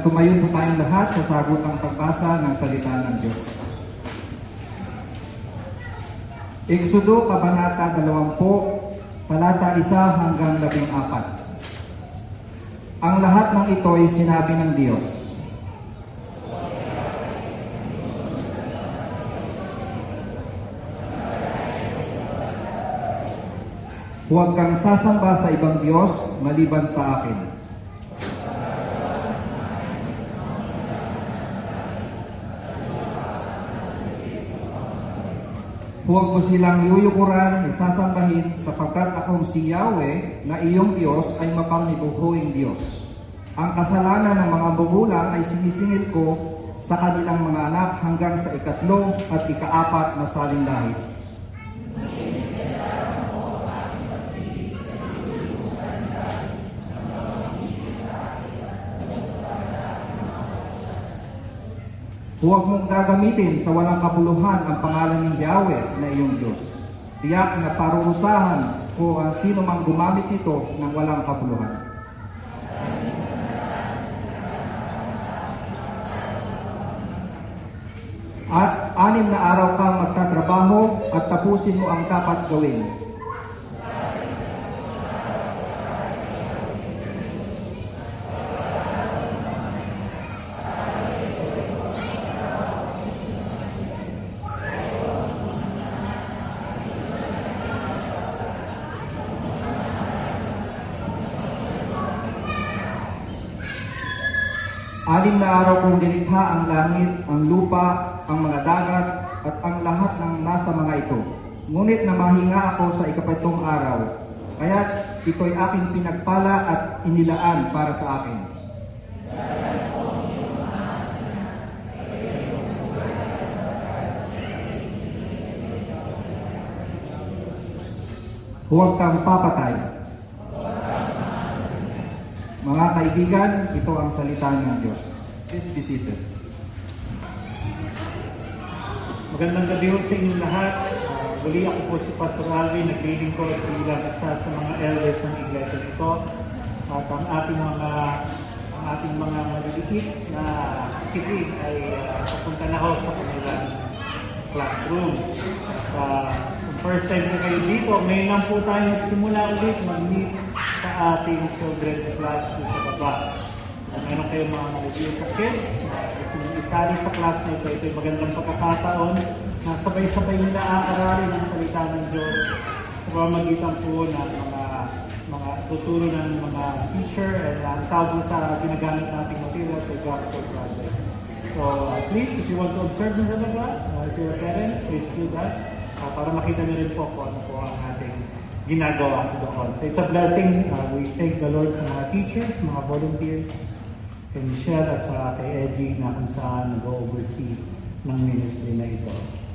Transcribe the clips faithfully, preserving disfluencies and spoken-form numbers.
tumayo po tayong lahat sa sagutang pagbasa ng salita ng Diyos. Exodo, Kabanata dalawampu, talata isa hanggang labing apat. Ang lahat ng ito ay sinabi ng Diyos. Huwag kang sasamba sa ibang Diyos maliban sa akin. Huwag mo silang yuyukuran, isasambahin, sapagkat akong si Yahweh na iyong Diyos ay mapangnibuhuing Diyos. Ang kasalanan ng mga magulang ay sinisingil ko sa kanilang mga anak hanggang sa ikatlo at ikaapat na salinlahi. Huwag mong gagamitin sa walang kabuluhan ang pangalan ni Yahweh na iyong Diyos. Tiyak na parurusahan ko ang sino mang gumamit nito ng walang kabuluhan. At anim na araw kang magtatrabaho at tapusin mo ang dapat gawin. Anim na araw kong dinikha ang langit, ang lupa, ang mga dagat, at ang lahat ng nasa mga ito. Ngunit namahinga ako sa ikapitong araw, kaya ito'y aking pinagpala at inilaan para sa akin. Huwag kang papatay. Mga kaibigan, ito ang salita ng Diyos. Please be seated. Magandang gabi ho sa inyong lahat. Uh, muli ako po si Pastor Alvin, nagleading ko at bilang isa sa mga elders ng iglesia nito. At ang ating mga ang ating mga maliliit na chikitin ay uh, papunta na ho sa kanilang classroom. At uh, kung first time po kayo dito, ngayon lang po tayo nagsimula ulit mag-meet sa ating children's class po sa baba. So, kung meron kayong mga maliliit na kids na gusto nyo isali sa class na ito, ito ay magandang pagkakataon na sabay-sabay nila aaralin ang salita ng Diyos sa pamamagitan po ng mga mga tuturo ng mga teacher and uh, ang tawag sa ginagamit nating materials ay Gospel Project. So uh, please, if you want to observe this sa baba, uh, if you're a parent, please do that uh, para makita nyo rin po kung ano po ang ating ginagawa doon. So it's a blessing. Uh, we thank the Lord sa mga teachers, mga volunteers, kay Michelle at sa kay Edgy na kung saan nag-oversee ng ministry na ito.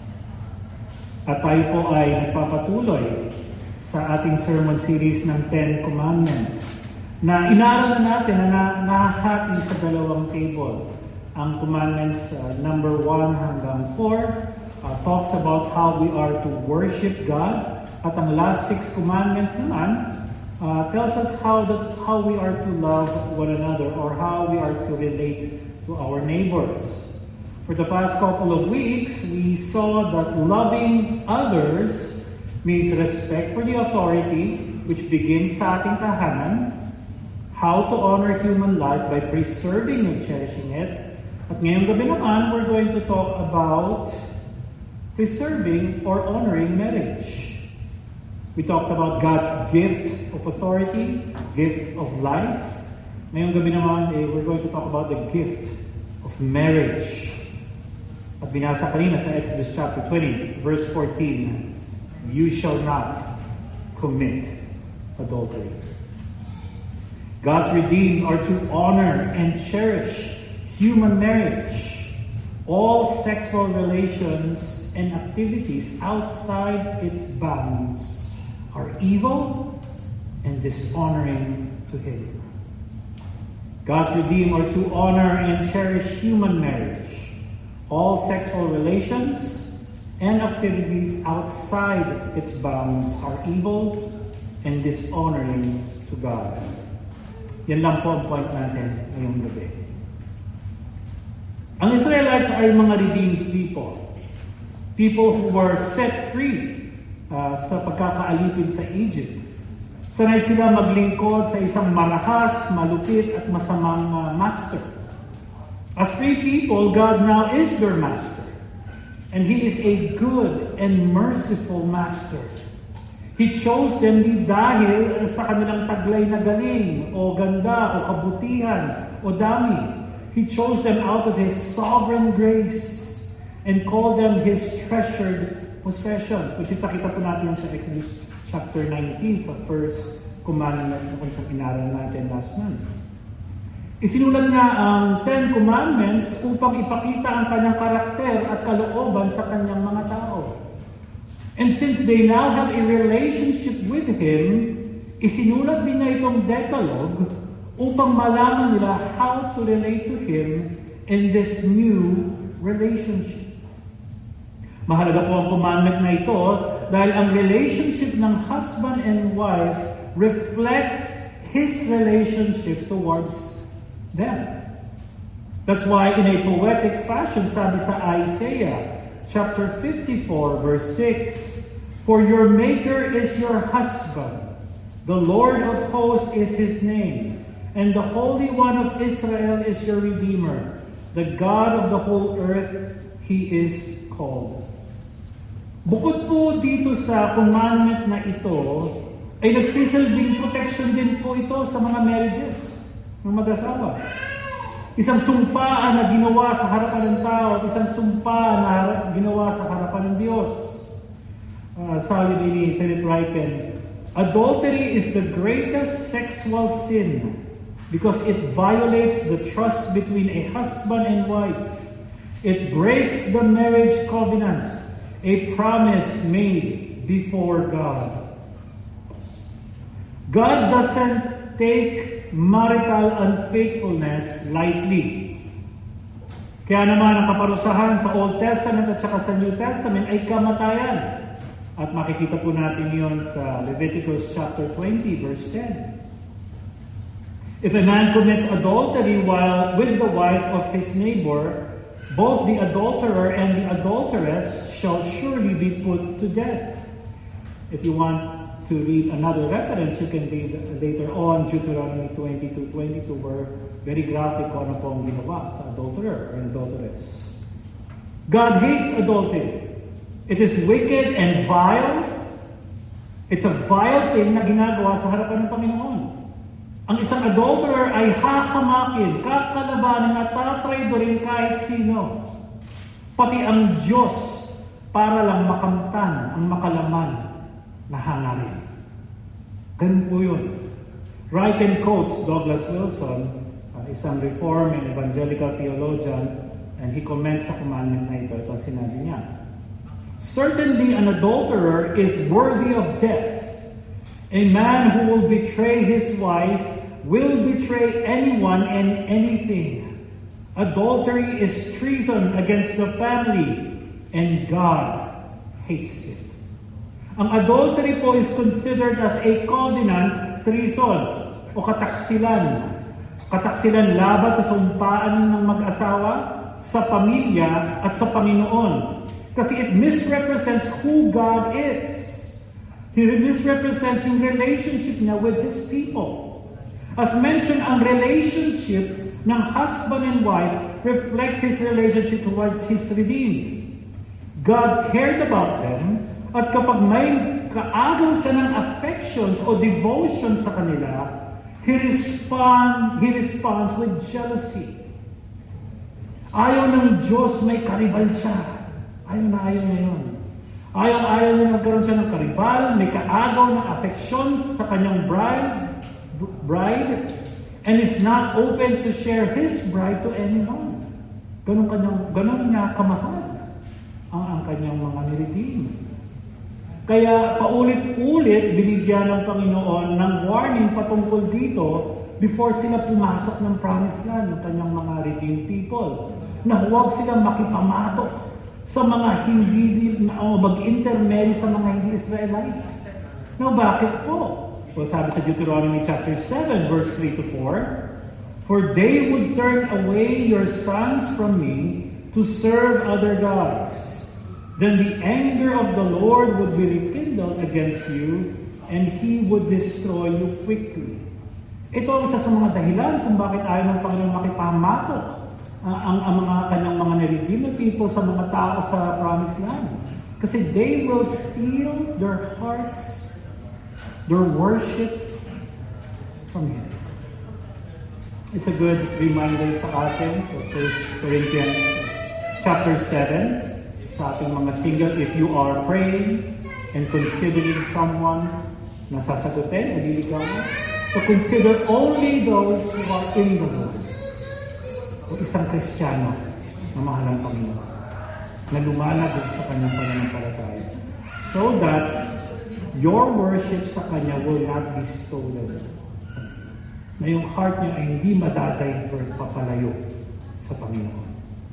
At tayo po ay nagpapatuloy sa ating sermon series ng Ten Commandments na inaaral na natin na nahahati sa dalawang table. Ang commandments uh, number one hanggang four uh, talks about how we are to worship God. At ang last six commandments naman uh, tells us how that how we are to love one another or how we are to relate to our neighbors. For the past couple of weeks, we saw that loving others means respect for the authority, which begins sa ating tahanan, how to honor human life by preserving and cherishing it. At ngayong gabi naman, we're going to talk about preserving or honoring marriage. We talked about God's gift of authority, gift of life. Ngayong gabi naman, eh, we're going to talk about the gift of marriage. At binasa kanina sa Exodus chapter twenty, verse fourteen, you shall not commit adultery. God's redeemed are to honor and cherish human marriage. All sexual relations and activities outside its bounds are evil and dishonoring to Him. God's redeemed are to honor and cherish human marriage. All sexual relations and activities outside its bounds are evil and dishonoring to God. Yan lang po ang point natin ngayong gabi. Ang Israelites ay mga redeemed people. People who were set free uh, sa pagkakaalipin sa Egypt. Sanay sila maglingkod sa isang marahas, malupit at masamang uh, master. As free people, God now is their master. And He is a good and merciful master. He chose them di dahil sa kanilang taglay na galing, o ganda, o kabutihan, o dami. He chose them out of His sovereign grace and called them His treasured possessions, which is nakita po natin sa Exodus chapter nineteen, sa first commandment na kung saan inaral natin last month. Isinulat niya ang Ten Commandments upang ipakita ang kanyang karakter at kalooban sa kanyang mga tao. And since they now have a relationship with Him, isinulat din niya itong Decalogue upang malaman nila how to relate to Him in this new relationship. Mahalaga po ang commandment na ito dahil ang relationship ng husband and wife reflects His relationship towards them. That's why in a poetic fashion, sabi sa Isaiah chapter fifty-four, verse six, "For your Maker is your husband, the Lord of hosts is His name, and the Holy One of Israel is your Redeemer. The God of the whole earth, He is called." Bukod po dito sa commandment na ito, ay nagsisilbing protection din po ito sa mga marriages ng mag-asawa. Isang sumpaan na ginawa sa harapan ng tao at isang sumpaan na ginawa sa harapan ng Diyos. Uh, sabi ni Philip Ryken, adultery is the greatest sexual sin because it violates the trust between a husband and wife. It breaks the marriage covenant, a promise made before God. God doesn't take marital unfaithfulness lightly. Kaya naman ang kaparusahan sa Old Testament at saka sa New Testament ay kamatayan. At makikita po natin yon sa Leviticus chapter twenty, verse ten. If a man commits adultery while with the wife of his neighbor, both the adulterer and the adulteress shall surely be put to death. If you want to read another reference, you can read later on Deuteronomy twenty-two twenty-two, where very graphic kung ano po ang ginawa sa adulterer or adulteress. God hates adultery. It is wicked and vile. It's a vile thing na ginagawa sa harapan ng Panginoon. Ang isang adulterer ay hahamakin, kakalabanin at tatraidorin kahit sino. Pati ang Diyos para lang makamtan ang makalaman na hangarin. Ganun po yun. Ryken quotes Douglas Wilson, uh, isang Reformed and evangelical theologian, and he comments sa commandment na ito. Ito ang sinabi niya. Certainly an adulterer is worthy of death. A man who will betray his wife will betray anyone and anything. Adultery is treason against the family, and God hates it. Ang adultery po is considered as a covenant treason o kataksilan. Kataksilan laban sa sumpaan ng mag-asawa, sa pamilya at sa Panginoon. Kasi it misrepresents who God is. He misrepresents yung relationship niya with His people. As mentioned, ang relationship ng husband and wife reflects His relationship towards His redeemed. God cared about them, at kapag may kaagaw siya ng affections o devotion sa kanila, He, respond, he responds with jealousy. Ayaw ng Diyos may karibal siya. Ayaw na ayaw niya yun. Ayaw-ayaw niya nagkaroon siya ng karibal, may kaagaw ng affections sa kanyang bride, bride, and is not open to share His bride to anyone. Ganun, kanyang, ganun niya kamahal ang, ang kanyang mga niredeem. Kaya paulit-ulit binigyan ng Panginoon ng warning patungkol dito before sila pumasok ng promised land ng kanyang mga redeemed people, na huwag silang makipamatok sa mga hindi o mag-intermarry sa mga hindi Israelite. Now, bakit po? Well, sabi sa Deuteronomy chapter seven, verse three to four, For they would turn away your sons from me to serve other gods. Then the anger of the Lord would be rekindled against you, and He would destroy you quickly. Ito ang isa sa mga dahilan kung bakit ayaw ng Panginoon makipamatok uh, ang, ang mga kanyang mga na-redeemed people sa mga tao sa Promised Land. Kasi they will steal their hearts, their worship from Him. It's a good reminder sa atin sa First Corinthians chapter seven, sa ating mga single, if you are praying and considering someone na sasagutin o liligawan, to consider only those who are in the Lord. O isang Kristiyano na mahal ng Panginoon, na lumalabog sa kanyang pananampalataya, so that your worship sa Kanya will not be stolen. Na yung heart niyo ay hindi madadivert papalayo sa Panginoon.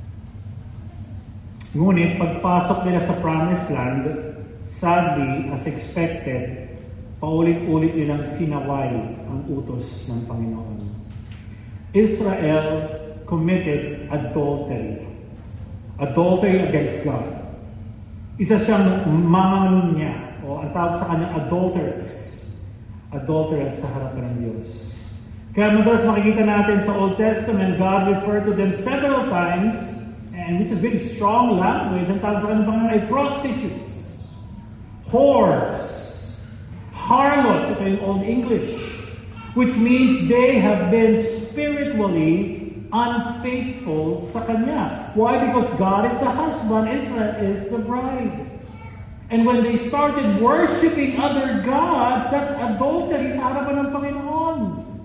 Ngunit pagpasok nila sa Promised Land, sadly, as expected, paulit-ulit nilang sinaway ang utos ng Panginoon. Israel committed adultery. Adultery against God. Isa siyang manganunya, o ang tawag sa kanya adulteress. Adulteress sa harapan ng Diyos. Kaya madalas makikita natin sa Old Testament, God referred to them several times, and which is very strong language, ang tawag sa kanyang Panginoon ay prostitutes, whores, harlots, ito yung Old English, which means they have been spiritually unfaithful sa Kanya. Why? Because God is the husband, Israel is the bride. And when they started worshiping other gods, that's adultery sa harapan ng Panginoon.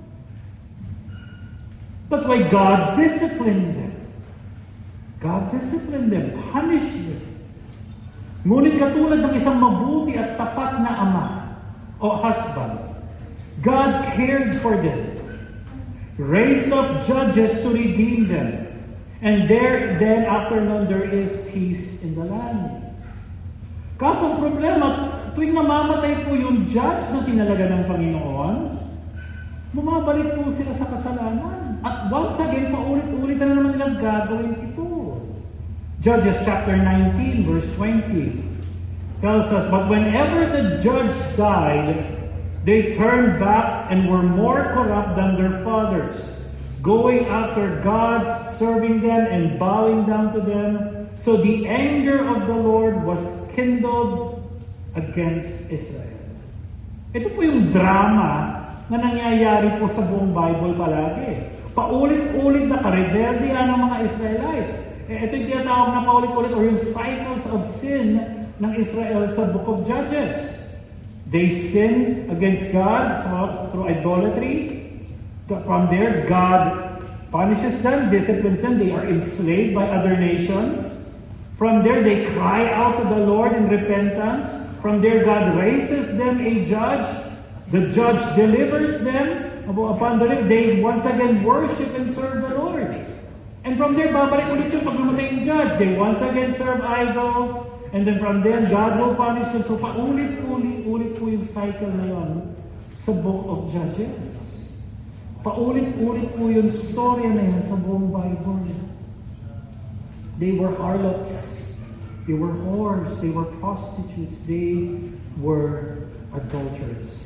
That's why God disciplined them. God disciplined them, punished them. Ngunit katulad ng isang mabuti at tapat na ama o husband, God cared for them, raised up judges to redeem them, and there, then after nun, there is peace in the land. Kaso ang problema, tuwing namamatay po yung judge na tinalaga ng Panginoon, bumabalik po sila sa kasalanan. At once again, paulit-ulit na naman nilang gagawin ito. Judges chapter nineteen, verse twenty tells us, but whenever the judge died, they turned back and were more corrupt than their fathers, going after gods, serving them, and bowing down to them. So the anger of the Lord was kindled against Israel. Ito po yung drama na nangyayari po sa buong Bible palagi. Paulit-ulit na karebeldihan ng mga Israelites. Eh, ito yung tinatawag na paulit-ulit or yung cycles of sin ng Israel sa Book of Judges. They sin against God through idolatry. From there, God punishes them, disciplines them. They are enslaved by other nations. From there, they cry out to the Lord in repentance. From there, God raises them a judge. The judge delivers them. Upon the live, they once again worship and serve the Lord. And from there, babalik ulit yung pagmamatay ng judge. They once again serve idols. And then from then, God will punish them. So paulit-ulit po yung cycle na yun sa Book of Judges. Paulit-ulit po yung story na yan sa buong Bible. They were harlots. They were whores. They were prostitutes. They were adulterers.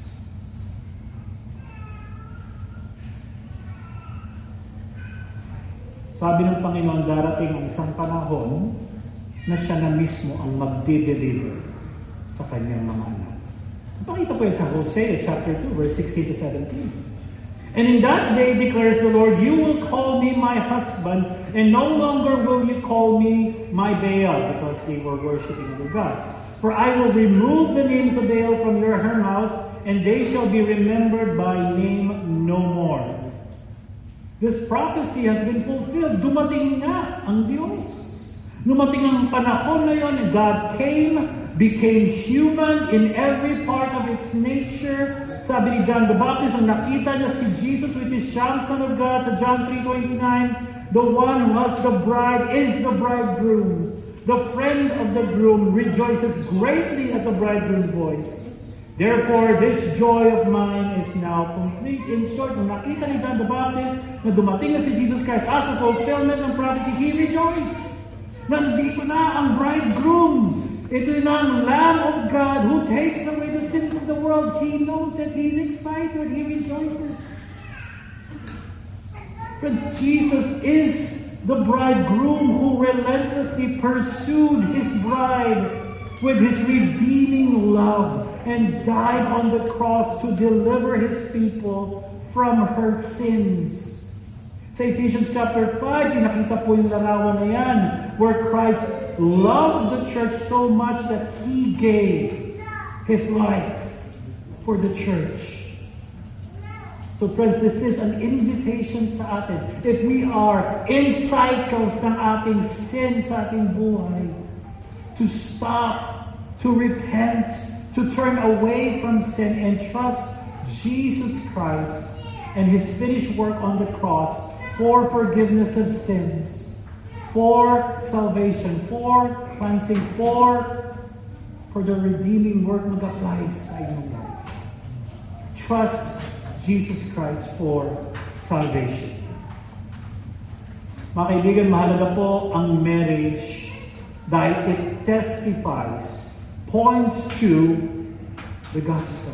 Sabi ng Panginoon, darating ang isang panahon na siya na mismo ang magde-deliver sa kanyang mga anak. Pakita po yan sa Hosea chapter two, verse sixteen to seventeen. And in that day, declares the Lord, you will call me my husband, and no longer will you call me my Baal, because they were worshiping other gods. For I will remove the names of Baal from your her mouth, and they shall be remembered by name no more. This prophecy has been fulfilled. Dumating nga ang Diyos. Dumating ang panahon na yon, God came, became human in every part of its nature. Sabi ni John the Baptist, nung nakita niya si Jesus, which is Shem, Son of God, sa John three twenty-nine, the one who has the bride is the bridegroom. The friend of the groom rejoices greatly at the bridegroom's voice. Therefore, this joy of mine is now complete. In short, nung nakita ni John the Baptist na dumating na si Jesus Christ as a fulfillment ng prophecy, he rejoiced. Nandito na ang bridegroom. Ito na ang Lamb of God who takes away the sins of the world. He knows it. He's excited. He rejoices. Friends, Jesus is the bridegroom who relentlessly pursued his bride with his redeeming love and died on the cross to deliver his people from her sins. Sa Ephesians chapter five, pinakita po yung larawan na yan, where Christ loved the church so much that he gave his life for the church. So friends, this is an invitation sa atin. If we are in cycles ng ating sin sa ating buhay, to stop, to repent, to turn away from sin and trust Jesus Christ and his finished work on the cross for forgiveness of sins, for salvation, for cleansing, for, for the redeeming work mag-apply sa inyong life. Trust Jesus Christ for salvation. Mga kaibigan, mahalaga po ang marriage dahil it testifies, points to the gospel.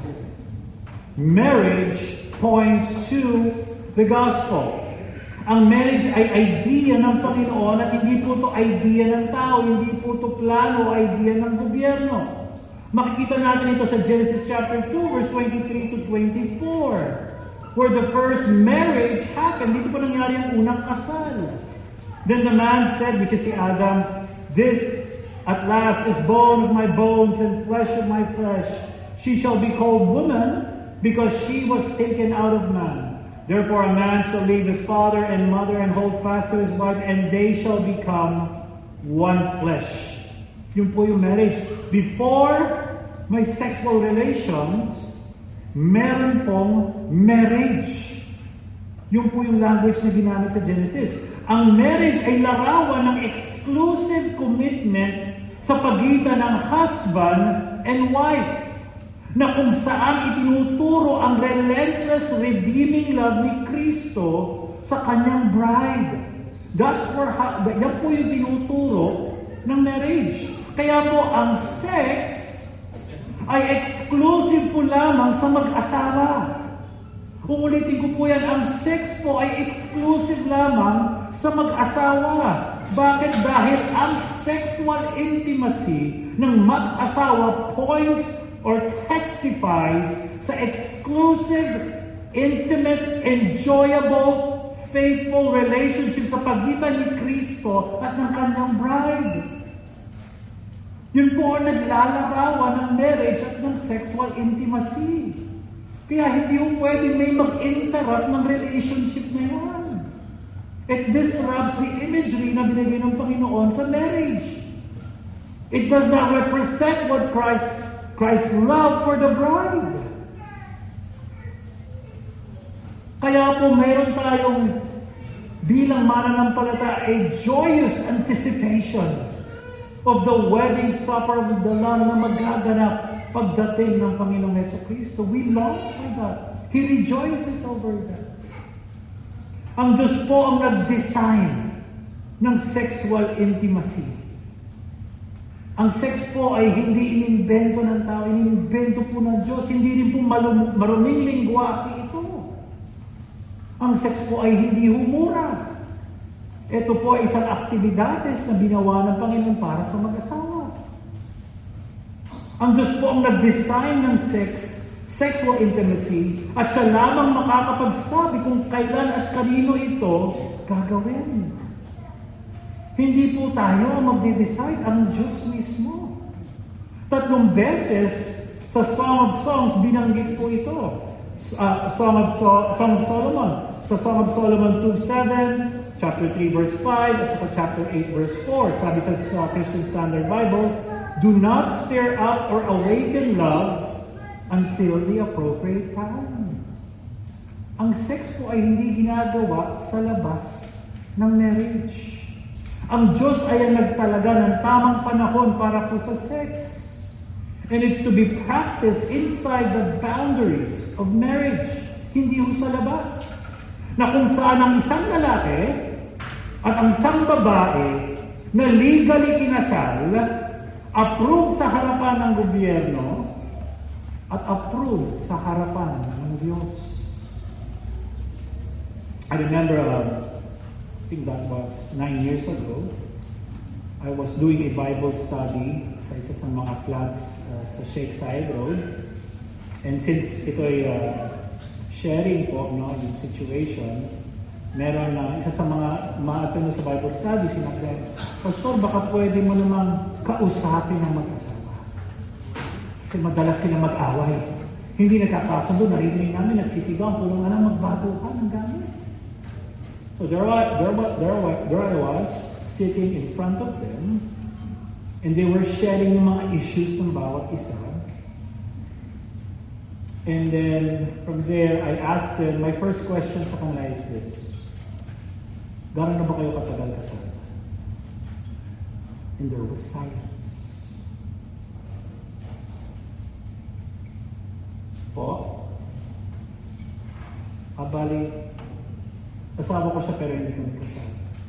Marriage points to the gospel. Ang marriage ay idea ng Panginoon at hindi po ito idea ng tao, hindi po ito plano o idea ng gobyerno. Makikita natin ito sa Genesis chapter two, verse twenty-three to twenty-four, where the first marriage happened. Dito po nangyari ang unang kasal. Then the man said, which is si Adam, "This at last is bone of my bones and flesh of my flesh. She shall be called woman because she was taken out of man. Therefore a man shall leave his father and mother and hold fast to his wife, and they shall become one flesh." Yun po yung marriage. Before may sexual relations, meron pong marriage. Yun po yung language na ginamit sa Genesis. Ang marriage ay larawan ng exclusive commitment sa pagitan ng husband and wife, na kung saan itinuturo ang relentless redeeming love ni Kristo sa kanyang bride. That's where, yan po yung tinuturo ng marriage. Kaya po ang sex ay exclusive po lamang sa mag-asawa. Uulitin ko po yan, ang sex po ay exclusive lamang sa mag-asawa. Bakit? Dahil ang sexual intimacy ng mag-asawa points or testifies sa exclusive, intimate, enjoyable, faithful relationship sa pagitan ni Kristo at ng kanyang bride. Yun po ang naglalarawan ng marriage at ng sexual intimacy. Kaya hindi po pwedeng may mag-interrupt ng relationship na yan. It disrupts the imagery na binigay ng Panginoon sa marriage. It does not represent what Christ, Christ's love for the bride. Kaya po mayroon tayong bilang mananampalataya a joyous anticipation of the wedding supper of the Lamb na magaganap pagdating ng Panginoong Jesucristo. We long for that. He rejoices over that. Ang Diyos po ang nag-design ng sexual intimacy. Ang sex po ay hindi inimbento ng tao, inimbento po ng Diyos. Hindi rin po malum- maruming lingwahe ito. Ang sex po ay hindi humura. Ito po ay isang aktibidades na binawa ng Panginoon para sa mag-asawa. Ang Diyos po ang nag-design ng sex, sexual intimacy, at siya lamang makakapagsabi kung kailan at kanino ito gagawin. Hindi po tayo ang magde-decide, ang Diyos mismo. Tatlong beses sa Song of Songs binanggit po ito. Uh, Song of so- Song of Solomon. Sa Song of Solomon two seven, chapter three verse five, at saka chapter eight verse four. Sabi sa uh, Christian Standard Bible, "Do not stir up or awaken love until the appropriate time." Ang sex po ay hindi ginagawa sa labas ng marriage. Ang Diyos ay ang nagtalaga ng tamang panahon para po sa sex. And it's to be practiced inside the boundaries of marriage. Hindi ho sa labas. Na kung saan ang isang lalaki at ang isang babae na legally kinasal, approved sa harapan ng gobyerno, at approved sa harapan ng Diyos. I remember, uh, I think that was nine years ago, I was doing a Bible study sa isa sa mga flats uh, sa Sheikh Zayed Road. And since ito ay uh, sharing po, no, yung situation, meron na uh, isa sa mga ma-attend sa Bible study, sinabi, Pastor, baka pwede mo namang kausapin ang mag-asawa. Kasi madalas sila mag-away. Hindi nakakasundo, narinig namin, nagsisigaw, pulang na lang magbatuhan ng gamit. So there I, there, there, there I was, sitting in front of them, and they were sharing yung mga issues ng bawat isa. And then, from there, I asked them, my first question sa kanila is this: gano'n na ba kayo katagal kasal? And there was silence. Po? Abali, asawa ko siya pero hindi kami kasal.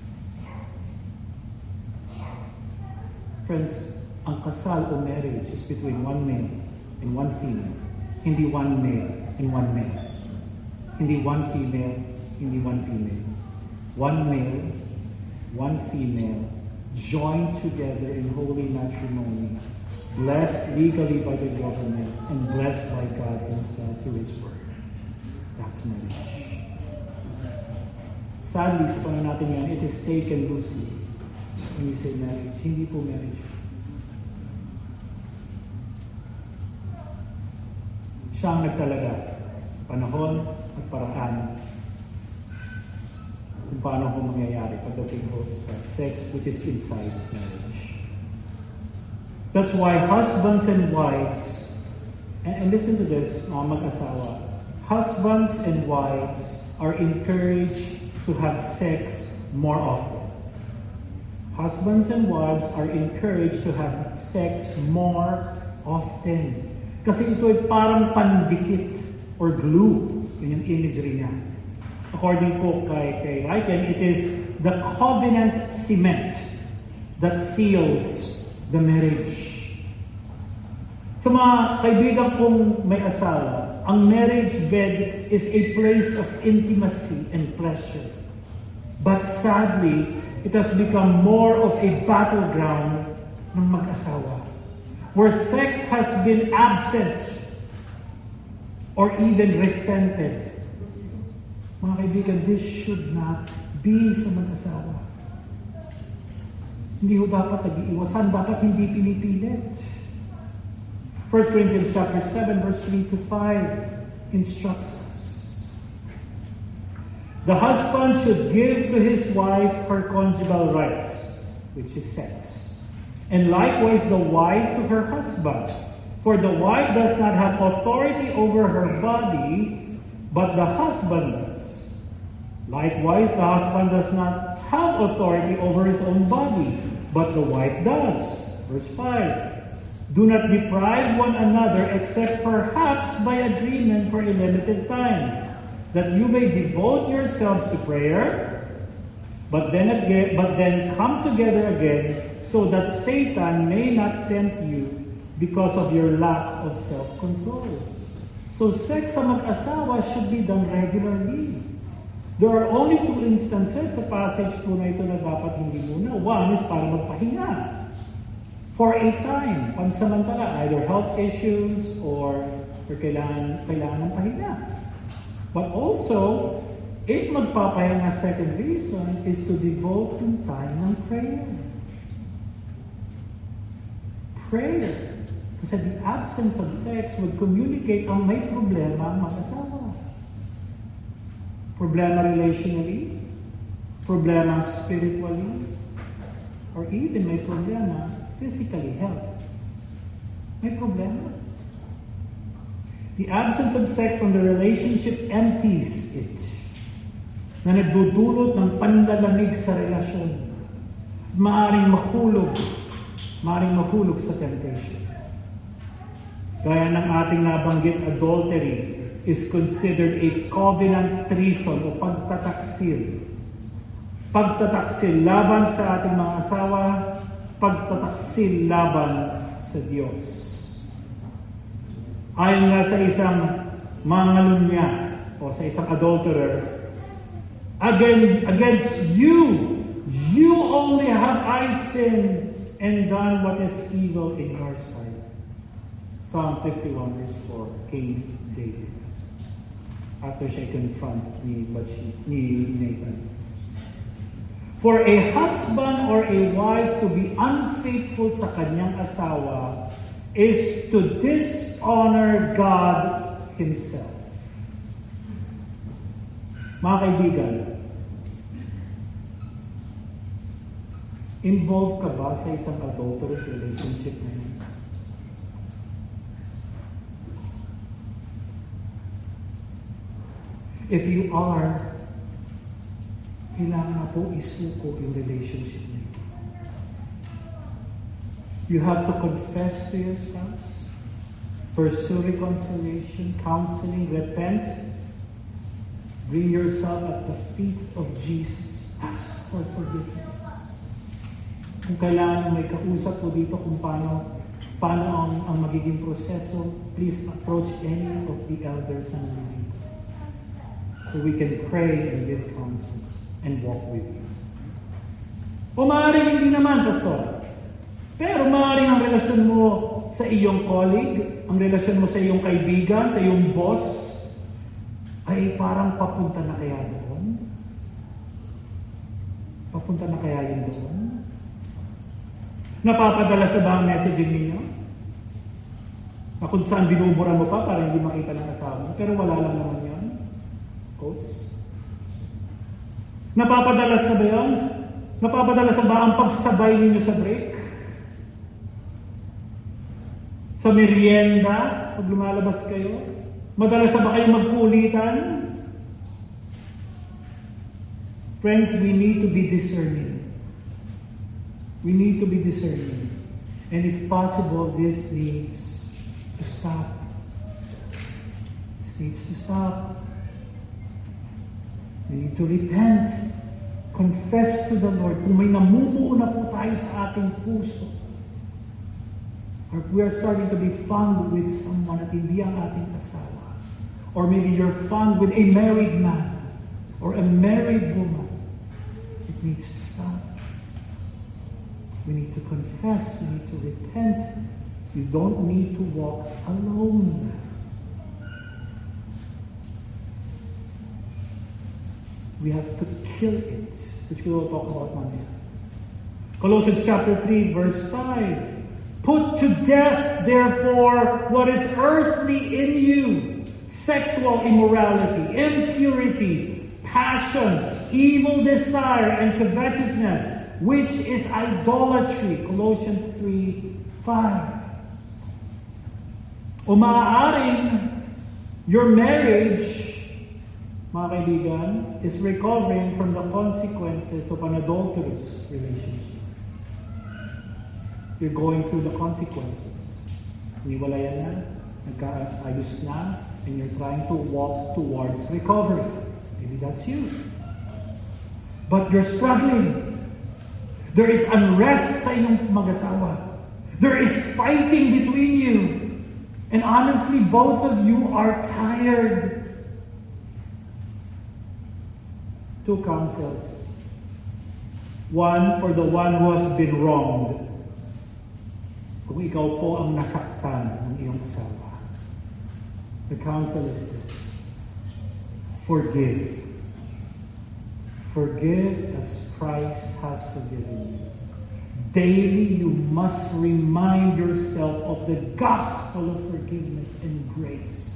Friends, ang kasal o marriage is between one male and one female. Hindi one male and one male. Hindi one female, hindi one female. One male, one female, joined together in holy matrimony, blessed legally by the government, and blessed by God Himself through His Word. That's marriage. Sadly, sa panahon natin yan, it is taken loosely when you say marriage. Hindi po marriage. Siya ang nagtalaga, panahon at paraan kung paano ko mangyayari pagdating ko sa sex which is inside marriage. That's why husbands and wives, and, and listen to this, mga mag-asawa, husbands and wives are encouraged to have sex more often. Husbands and wives are encouraged to have sex more often. Kasi ito ay parang pandikit or glue. Yun yung imagery niya. According po kay, kay Ryken, it is the covenant cement that seals the marriage. Sa mga kaibigan kong may asawa, ang marriage bed is a place of intimacy and pleasure. But sadly, it has become more of a battleground ng mag-asawa, where sex has been absent or even resented. Mga kaibigan, this should not be sa mag-asawa. Hindi ho dapat nag-iiwasan, dapat hindi pinipilit. First Corinthians chapter seven, verse three to five instructs us. The husband should give to his wife her conjugal rights, which is sex, and likewise the wife to her husband. For the wife does not have authority over her body, but the husband does. Likewise, the husband does not have authority over his own body, but the wife does. Verse five. Do not deprive one another except perhaps by agreement for a limited time, that you may devote yourselves to prayer, but then again, but then come together again, so that Satan may not tempt you because of your lack of self-control. So sex sa mag-asawa should be done regularly. There are only two instances sa passage po na ito na dapat hindi muna. One is para magpahinga. For a time, pansamantala, either health issues or, or kailangan, kailangan ng pahinga. But also, if magpapahinga, second reason is to devote yung time ng prayer. Prayer. Kasi the absence of sex would communicate ang may problema ang mag-asawa. Problema relationally, problema spiritually, or even may problema physically, health. May problema. The absence of sex from the relationship empties it. Na nagdudulot ng panlalamig sa relasyon. Maaring mahulog. Maaring mahulog sa temptation. Gaya ng ating nabanggit, adultery is considered a covenant treason o pagtataksil. Pagtataksil laban sa ating mga asawa, pagtataksil laban sa Diyos. Ayon nga sa isang mangalunya o sa isang adulterer, Again, against you, you only have I sinned and done what is evil in your sight. Psalm fifty-one verse four, King David. After siya confront ni, ni Nathan. For a husband or a wife to be unfaithful sa kanyang asawa is to dishonor God Himself. Mga kaibigan, involved ka ba sa isang adulterous relationship na yun? If you are, kailangan na po isuko yung relationship na yun. You have to confess to your spouse, pursue reconciliation, counseling, repent, bring yourself at the feet of Jesus. Ask for forgiveness. Kung kailangan may kausap po dito kung paano, paano ang, ang magiging proseso, please approach any of the elders na nandito. So we can pray and give counsel and walk with you. O maaaring hindi naman, Pastor. Pero maaaring ang relasyon mo sa iyong colleague, ang relasyon mo sa iyong kaibigan, sa iyong boss, ay parang papunta na kaya doon? Papunta na kaya yun doon? Napapadala sa ba ang messaging ninyo? Na kung saan binubura mo pa para hindi makita ng asawa mo. Pero wala lang naman yan. Quotes. Napapadalas na ba yan? Napapadalas na ba ang pagsabay ninyo sa break? Sa merienda, pag lumalabas kayo? Madalas na ba kayo magkulitan? Friends, we need to be discerning. We need to be discerning. And if possible, this needs to stop. This needs to stop. We need to repent. Confess to the Lord. Kung may namumuo na po tayo sa ating puso, or if we are starting to be fond with someone at hindi ang ating asawa, or maybe you're fond with a married man or a married woman, it needs to stop. We need to confess. We need to repent. You don't need to walk alone. We have to kill it, which we will talk about Monday. Colossians chapter three, verse five. Put to death, therefore, what is earthly in you: sexual immorality, impurity, passion, evil desire, and covetousness, which is idolatry. Colossians three, five. O maaaring your marriage, mga kaibigan, is recovering from the consequences of an adulterous relationship. You're going through the consequences. Niwalayan na, nagkaayos na, and you're trying to walk towards recovery. Maybe that's you. But you're struggling. There is unrest sa inyong mag-asawa. There is fighting between you. And honestly, both of you are tired. Two counsels. One for the one who has been wronged. Kung ikaw po ang nasaktan ng iyong asawa. The counsel is this: forgive. Forgive as Christ has forgiven you. Daily you must remind yourself of the gospel of forgiveness and grace.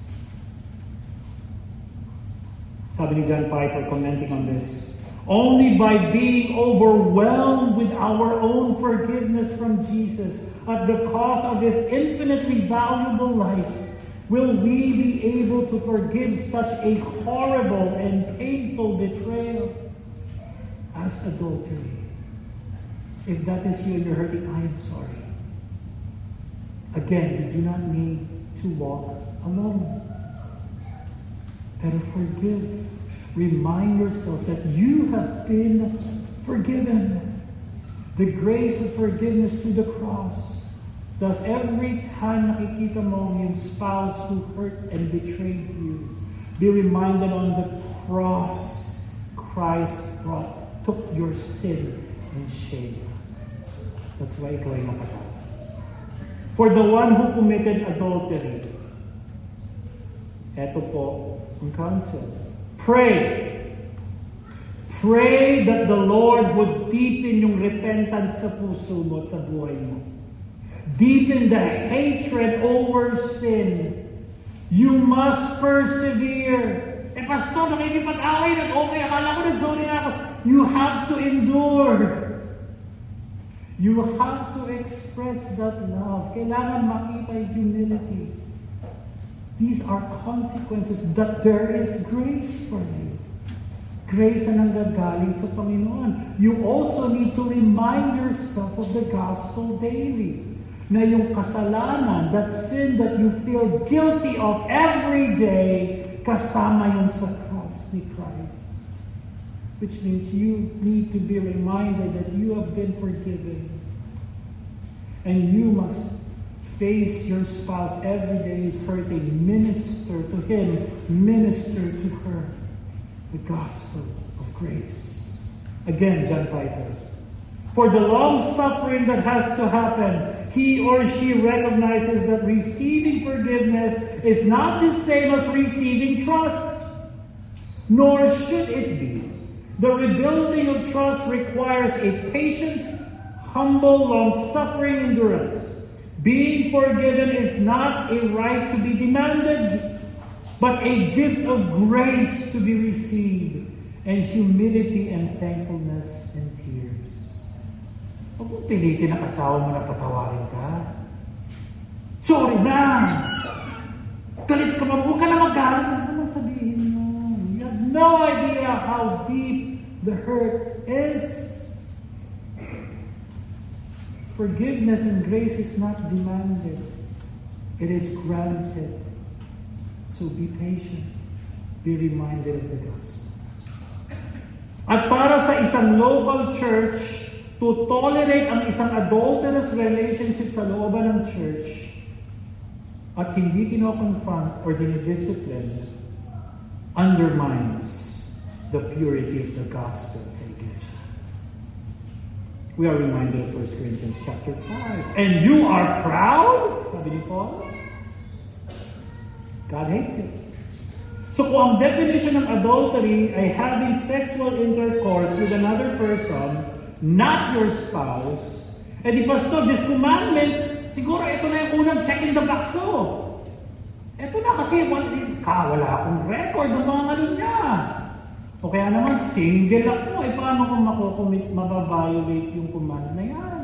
Sabi ni John Piper, commenting on this, only by being overwhelmed with our own forgiveness from Jesus at the cost of His infinitely valuable life will we be able to forgive such a horrible and painful betrayal as adultery. If that is you and you're hurting, I am sorry. Again, you do not need to walk alone. Pero forgive. Remind yourself that you have been forgiven. The grace of forgiveness through the cross. Thus, every time nakikita mo yung spouse who hurt and betrayed you, be reminded on the cross, Christ brought, took your sin and shame. That's why ikaw ay napatawad. For the one who committed adultery, eto po ang counsel. Pray. Pray that the Lord would deepen yung repentance sa puso mo at sa buhay mo. Deepen the hatred over sin. You must persevere. Eh, pastor, nakikipag-away na, okay, akala ko nag-sorry na ako. You have to endure. You have to express that love. Kailangan makita yung humility. These are consequences that there is grace for you. Grace na nanggagaling sa Panginoon. You also need to remind yourself of the gospel daily. Na yung kasalanan, that sin that you feel guilty of every day, kasama yun sa cross ni Christ. Which means you need to be reminded that you have been forgiven. And you must face your spouse every day who's hurting. Minister to him. Minister to her. The gospel of grace. Again, John Piper. For the long suffering that has to happen, he or she recognizes that receiving forgiveness is not the same as receiving trust. Nor should it be. The rebuilding of trust requires a patient, humble, long-suffering endurance. Being forgiven is not a right to be demanded, but a gift of grace to be received, and humility and thankfulness and tears. Huwag mong pilitin ang asawa mo na patawarin ka. Sorry na! Galit ka ba? Huwag ka na magalit. Huwag ka na sabihin mo. You have no idea how deep the hurt is. Forgiveness and grace is not demanded. It is granted. So be patient. Be reminded of the gospel. At para sa isang local church to tolerate ang isang adulterous relationship sa looban ng church at hindi kino-confront or dinidiscipline undermines the purity of the gospel sa iglesia. We are reminded of First Corinthians chapter five. And you are proud? Sabi ni Paul. God hates it. So kung ang definition ng adultery ay having sexual intercourse with another person, not your spouse, eh di pastor, this commandment, siguro ito na yung unang check in the box ko. Ito na kasi wala, wala akong record ng mga ngayon niya. O kaya naman, single ako. Eh, paano kung makukumit, mababiolate yung command na yan?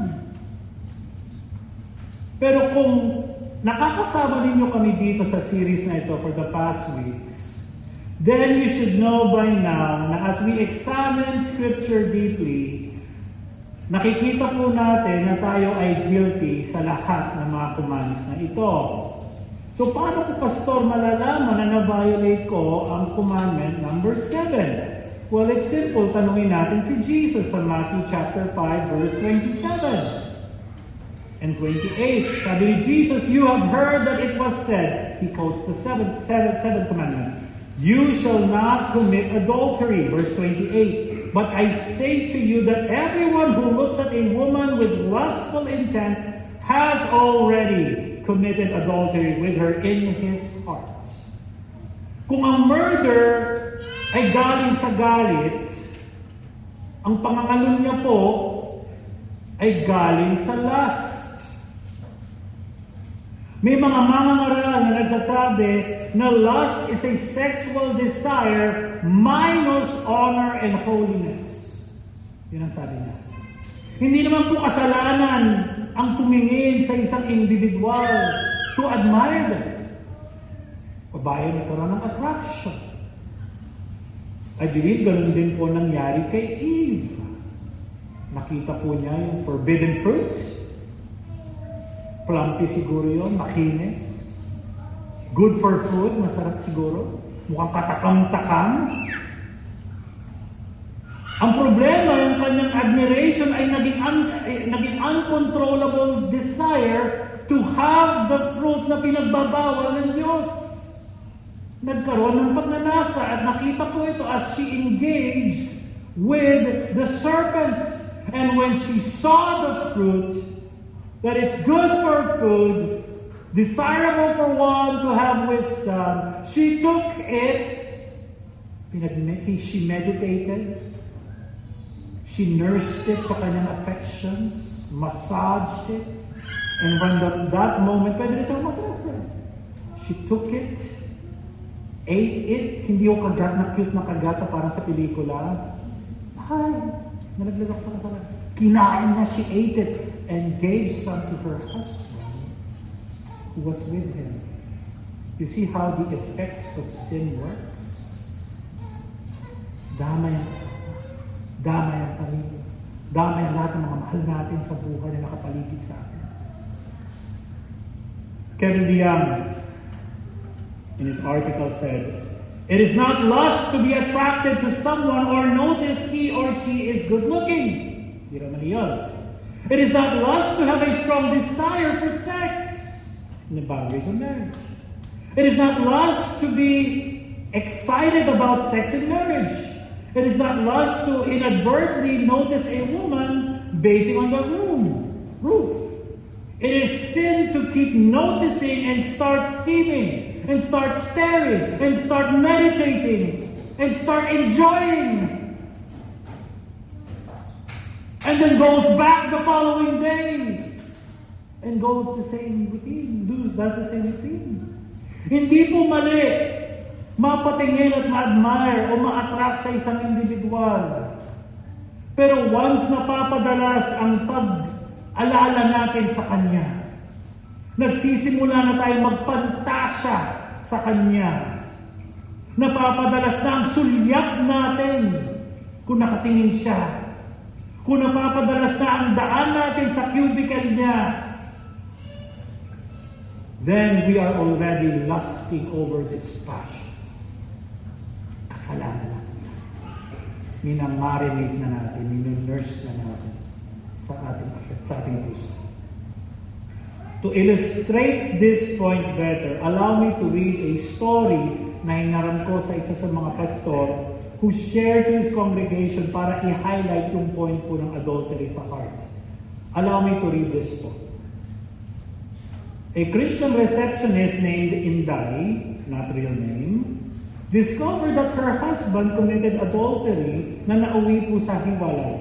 Pero kung nakakasama ninyo kami dito sa series na ito for the past weeks, then you should know by now na as we examine Scripture deeply, nakikita po natin na tayo ay guilty sa lahat ng mga commands na ito. So, paano ko, pastor, malalaman na na-violate ko ang commandment number seven? Well, it's simple. Tanungin natin si Jesus sa Matthew chapter five, verse twenty-seven and twenty-eight. Sabi ni Jesus, you have heard that it was said, he quotes the seventh, seventh, seventh commandment, you shall not commit adultery, verse twenty-eight. But I say to you that everyone who looks at a woman with lustful intent has already committed adultery with her in his heart. Kung ang murder ay galing sa galit, ang pangangalan niya po ay galing sa lust. May mga mangangaral na nagsasabi na lust is a sexual desire minus honor and holiness. Yun ang sabi niya. Hindi naman po kasalanan ang tumingin sa isang individual to admire them. Babae nagkaroon ng attraction. I believe ganun din po nangyari kay Eve. Nakita po niya yung forbidden fruit. Plumpy siguro yun, makinis. Good for food, masarap siguro. Mukhang katakam-takam. Ang problema, yung kanyang admiration ay naging, un- eh, naging uncontrollable desire to have the fruit na pinagbabawal ng Diyos. Nagkaroon ng pagnanasa at nakita po ito as she engaged with the serpent. And when she saw the fruit, that it's good for food, desirable for one to have wisdom, she took it, she meditated, she nursed it sa kanyang affections, massaged it, and when the, that moment, pwede na siyang matrasa. She took it, ate it, hindi yung kagat na cute na kagat na parang sa pelikula. Ay, nalaglag ako sa kasalan. Kinain na, she ate it, and gave some to her husband who was with him. You see how the effects of sin works? Damay ang asawa, damay ang pamilya, damay ang lahat ng mga mahal natin sa buhay na nakapaligid sa atin. Kevin DeYoung, in his article, said, "It is not lust to be attracted to someone or notice he or she is good looking. It is not lust to have a strong desire for sex in the boundaries of marriage. It is not lust to be excited about sex in marriage. It is not lust to inadvertently notice a woman bathing on the room, roof. It is sin to keep noticing and start scheming, and start staring, and start meditating, and start enjoying. And then goes back the following day and goes the same routine, does the same routine. Hindi po mali mapatingin at ma-admire o ma-attract sa isang individual. Pero once napapadalas ang pag-alala natin sa Kanya, nagsisimula na tayong magpantasya sa Kanya, napapadalas na ang sulyap natin kung nakatingin siya, kung napapadalas na ang daan natin sa cubicle niya, then we are already lusting over this passion. Kasalanan natin yan. Minamarinate na natin, minunurse na natin sa ating affect, sa ating puso. To illustrate this point better, allow me to read a story na hinaram ko sa isa sa mga pastor who shared to his congregation para i-highlight yung point po ng adultery sa heart. Allow me to read this po. A Christian receptionist named Inday, not real name, discovered that her husband committed adultery na nauwi po sa hiwalay.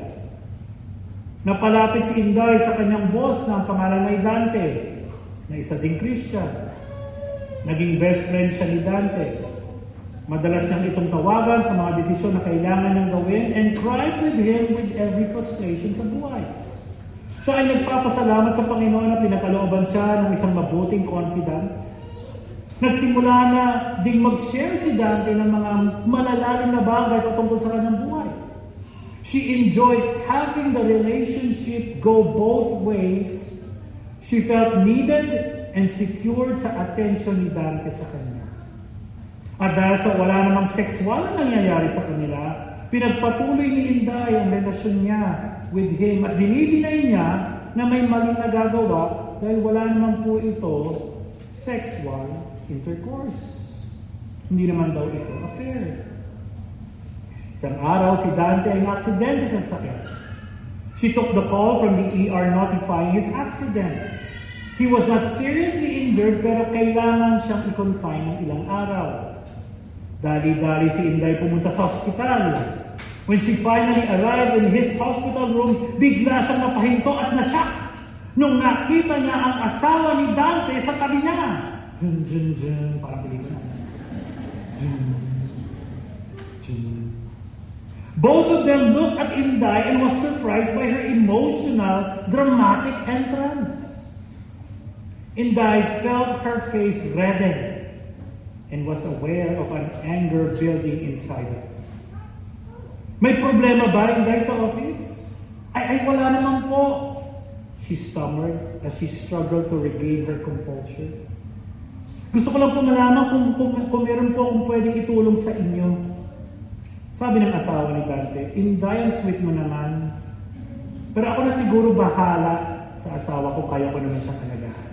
Napalapit si Inday sa kanyang boss na ang pangalan ay Dante, na isa ding Christian. Naging best friend siya ni Dante. Madalas niyang itong tawagan sa mga desisyon na kailangan niyang gawin and cried with him with every frustration sa buhay. Siya ay nagpapasalamat sa Panginoon na pinakalooban siya ng isang mabuting confidant. Nagsimula na ding mag-share si Dante ng mga malalalim na bagay patungkol sa kanyang buhay. She enjoyed having the relationship go both ways. She felt needed and secured sa attention ni Dante sa kanya. At dahil sa wala namang sexual na nangyayari sa kanila, pinagpatuloy ni Inday ang relasyon niya with him at dinidinay niya na may maling nagagawa dahil wala naman po ito sexual intercourse. Hindi naman daw ito affair. Isang araw si Dante ay na-aksidente sa sakit. She took the call from the E R notifying his accident. He was not seriously injured pero kailangan siyang i-confine ng ilang araw. Dali-dali si Inday pumunta sa ospital. When she finally arrived in his hospital room, bigla siyang napahinto at nasyak nung nakita niya ang asawa ni Dante sa tabi niya. Dun, dun, dun, parang pelikula. Dun, dun. Both of them looked at Inday and was surprised by her emotional, dramatic entrance. Inday felt her face redden and was aware of an anger building inside of her. May problema ba, Inday, sa office? Ay, ay, wala naman po. She stammered as she struggled to regain her composure. Gusto ko lang po malaman kung, kung, kung meron po akong pwedeng itulong sa inyo. Sabi ng asawa ni Dante, Inday, ang sweet mo naman. Pero ako na siguro bahala sa asawa ko, kaya ko naman siyang alagaan.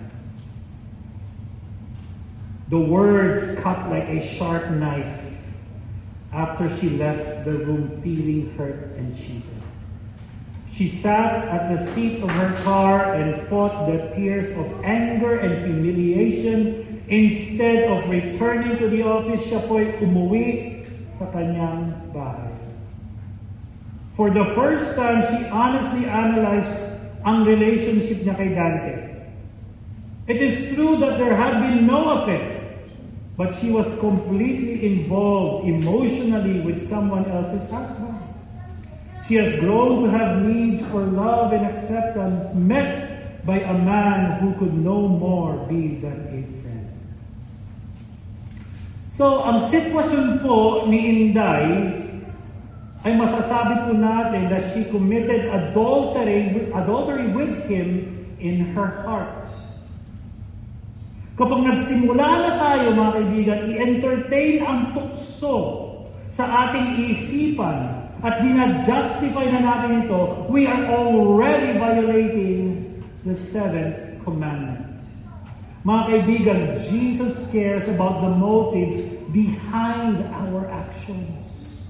The words cut like a sharp knife after she left the room feeling hurt and cheated. She sat at the seat of her car and fought the tears of anger and humiliation. Instead of returning to the office, siya po'y umuwi sa kanyang bahay. For the first time, she honestly analyzed ang relationship niya kay Dante. It is true that there had been no affair, but she was completely involved emotionally with someone else's husband. She has grown to have needs for love and acceptance met by a man who could no more be than a friend. So, ang sitwasyon po ni Inday ay masasabi po natin that she committed adultery, adultery with him in her heart. Kapag nagsimula na tayo, mga kaibigan, i-entertain ang tukso sa ating isipan at ginajustify na natin ito, we are already violating the seventh commandment. Mga kaibigan, Jesus cares about the motives behind our actions.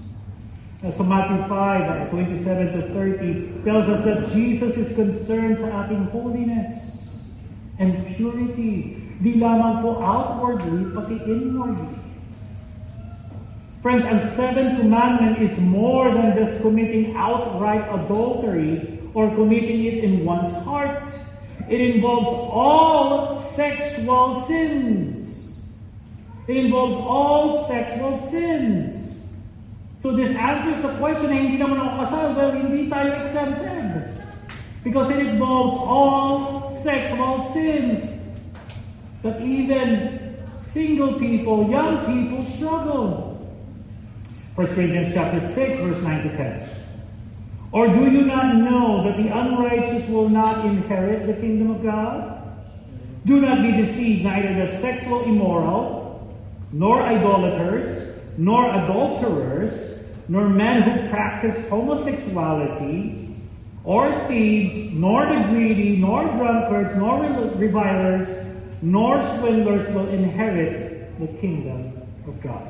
So Matthew five, twenty-seven to thirty tells us that Jesus is concerned sa ating holiness and purity. Di lamang po outwardly, pati inwardly. Friends, ang seventh commandment is more than just committing outright adultery or committing it in one's heart. It involves all sexual sins. It involves all sexual sins. So this answers the question na hindi naman ako kasal. Well, hindi tayo exempted. Because it involves all sexual sins. But even single people, young people struggle. First Corinthians chapter six, verse nine to ten. Or do you not know that the unrighteous will not inherit the kingdom of God? Do not be deceived, neither the sexual immoral, nor idolaters, nor adulterers, nor men who practice homosexuality, or thieves, nor the greedy, nor drunkards, nor revilers, nor swindlers will inherit the kingdom of God.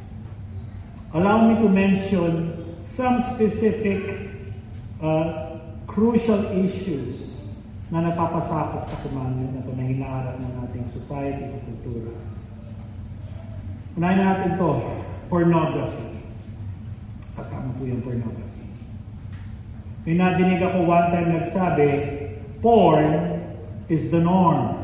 Allow me to mention some specific uh, crucial issues na napapasakop sa commandment na ito na hinaharap ng ating society o kultura. Unahin natin ito, pornography. Kasama po yung pornography. May nadinig ako one time nagsabi, porn is the norm.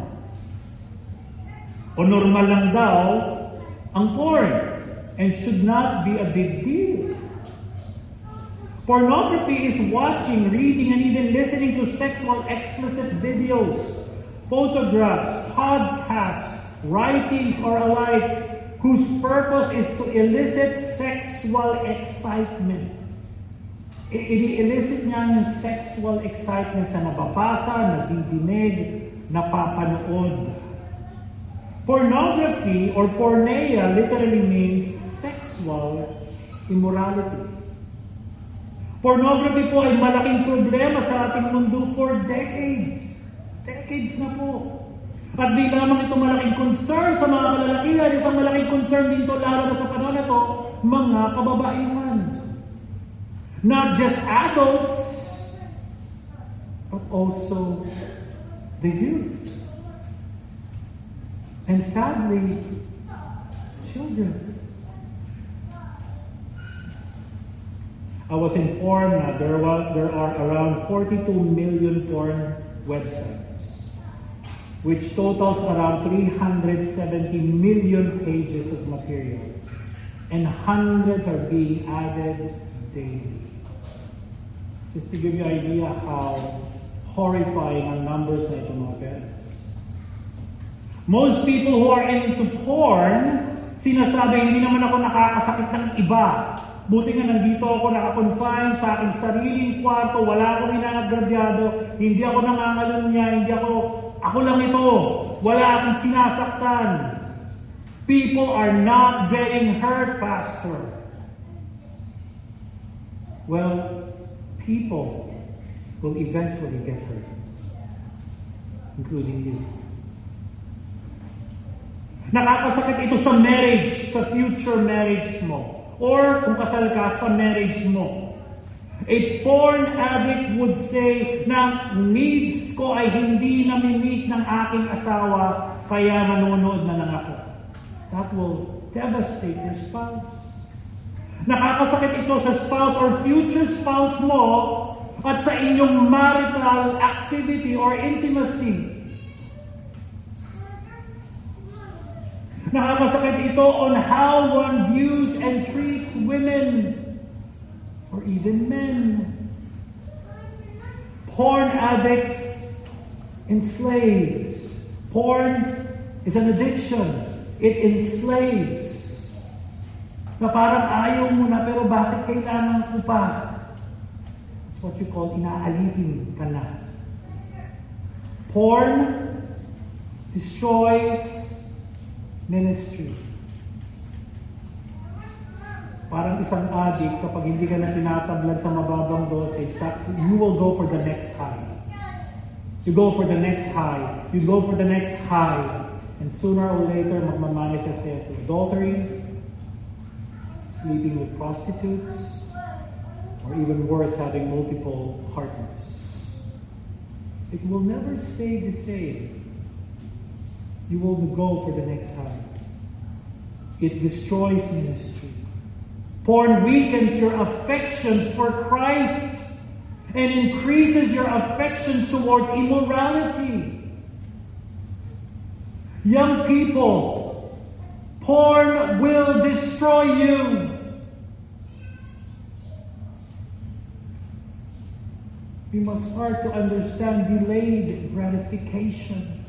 O normal lang daw ang porn and should not be a big deal. Pornography is watching, reading, and even listening to sexual explicit videos, photographs, podcasts, writings, or alike, whose purpose is to elicit sexual excitement. I-elicit niya yung sexual excitement sa nababasa, nadidinig, napapanood. Pornography or porneia literally means sexual immorality. Pornography po ay malaking problema sa ating mundo for decades. Decades na po. At di lamang ito malaking concern sa mga kalalakihan, isang malaking concern din ito lalo na sa panahon na ito, mga kababaihan. Not just adults, but also the youth. And sadly, children. I was informed that there, were, there are around forty-two million porn websites, which totals around three hundred seventy million pages of material, and hundreds are being added daily. Just to give you an idea how horrifying ang numbers na ito, mga parents. Most people who are into porn, sinasabi, hindi naman ako nakakasakit ng iba. Buti nga nandito ako nakakonfine sa aking sariling kwarto, wala akong inaagrabyado, hindi ako nangangalunya, hindi ako, ako lang ito, wala akong sinasaktan. People are not getting hurt, Pastor. Well, people will eventually get hurt, including you. Nakakasakit ito sa marriage, sa future marriage mo. Or kung kasal ka, sa marriage mo. A porn addict would say na needs ko ay hindi nami-meet ng aking asawa, kaya nanonood na lang ako. That will devastate your spouse. Nakakasakit ito sa spouse or future spouse mo at sa inyong marital activity or intimacy. Nakakasakit ito on how one views and treats women or even men. Porn addicts enslaves. Porn is an addiction. It enslaves. Na parang ayaw mo na, pero bakit kailangan ko pa? That's what you call inaalipin ka na. Porn destroys ministry. Parang isang addict, kapag hindi ka na tinatablan sa mababang dosage, that you will go for the next high. You go for the next high. You go for the next high. And sooner or later, magmamanifest into adultery, sleeping with prostitutes, or even worse, having multiple partners. It will never stay the same. You will go for the next high. It destroys ministry. Porn weakens your affections for Christ and increases your affections towards immorality. Young people, porn will destroy you. We must start to understand delayed gratification.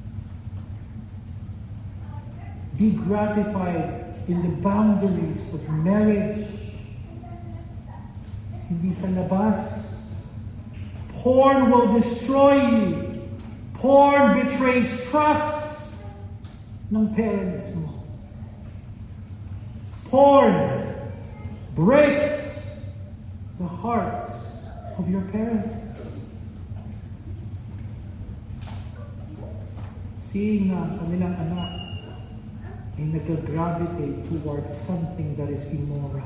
Be gratified in the boundaries of marriage. Hindi sa labas. Porn will destroy you. Porn betrays trust ng parents mo. Porn breaks the hearts of your parents. Seeing na kanilang anak ay nag-gravitate towards something that is immoral.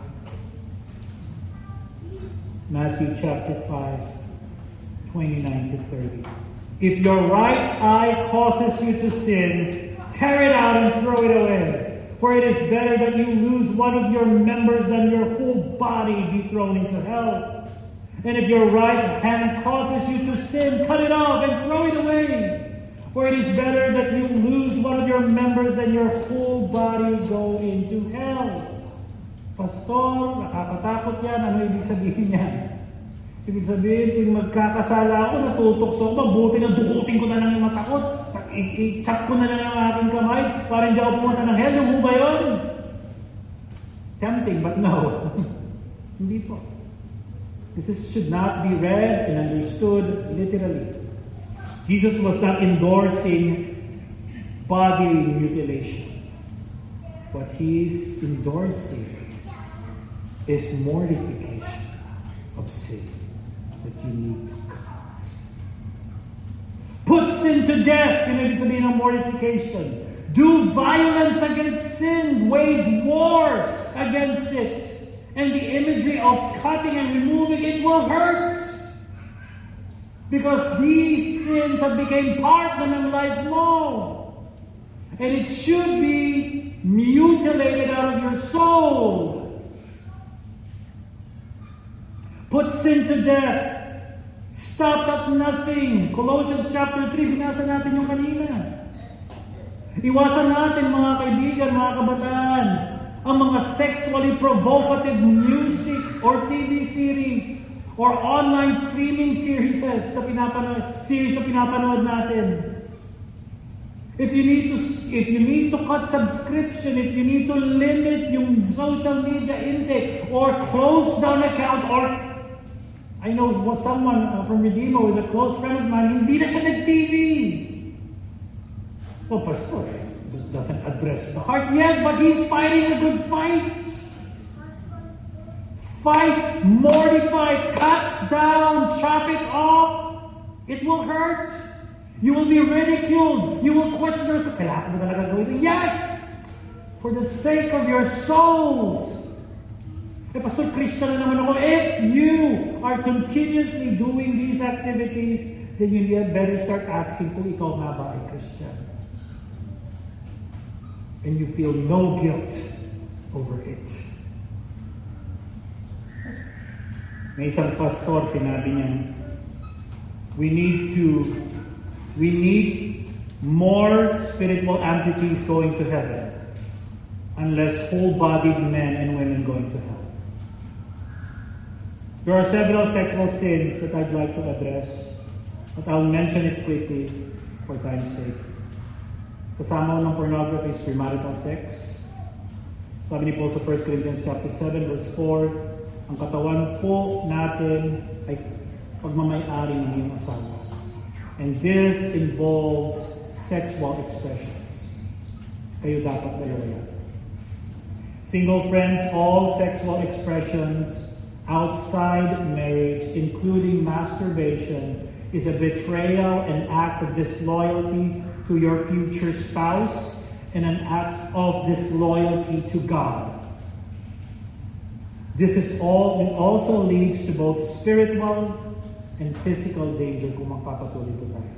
Matthew chapter five, twenty-nine to thirty. If your right eye causes you to sin, tear it out and throw it away. For it is better that you lose one of your members than your whole body be thrown into hell. And if your right hand causes you to sin, cut it off and throw it away. For it is better that you lose one of your members than your whole body go into hell. Pastor, nakakatakot yan. Ano ibig sabihin yan? Ibig sabihin, tuwing magkakasala ako, natutokso ako, mabuti na dukutin ko na lang yung mata ko, i-chop ko na lang yung aking kamay para hindi ako pumunta ng hell. Yung ho ba yun? Tempting, but no. Hindi po. This is, should not be read and understood literally. Jesus was not endorsing bodily mutilation. What he is endorsing is mortification of sin that you need to cut. Put sin to death. Yun ibig sabihin ng mortification. Do violence against sin. Wage war against it. And the imagery of cutting and removing it will hurt. Because these sins have become part ng life mo. And it should be mutilated out of your soul. Put sin to death. Stop at nothing. Colossians chapter three, binasa natin yung kanina. Iwasan natin, mga kaibigan, mga kabataan, ang mga sexually provocative music or T V series or online streaming series na pinapanood, series na pinapanood natin. If you need to if you need to cut subscription, if you need to limit yung social media intake or close down account, or I know someone uh, from Redeemer who is a close friend of mine, hindi na siya nag-T V. Oh, pastor, It doesn't address the heart. Yes, but he's fighting a good fight. Fight, mortify, cut down, chop it off. It will hurt. You will be ridiculed. You will question yourself. Kailangan mo talaga gawin ito? Yes! For the sake of your souls. Eh, Pastor, Christian na naman ako. If you are continuously doing these activities, then you better start asking kung ikaw nga ba ay Christian. And you feel no guilt over it. May isang pastor, sinabi niya, we need to, we need more spiritual amputees going to heaven, unless whole-bodied men and women going to hell. There are several sexual sins that I'd like to address, but I'll mention it quickly for time's sake. Kasama ng pornography is premarital sex. Sabi ni Paul sa First Corinthians chapter seven, verse four, ang katawan po natin ay pagmamay-ari ng iyong asawa. And this involves sexual expressions. Kayo dapat dalawa yan. Single friends, all sexual expressions outside marriage, including masturbation, is a betrayal, an act of disloyalty to your future spouse, and an act of disloyalty to God. This is all, it also leads to both spiritual and physical danger kung magpapatuloy po tayo.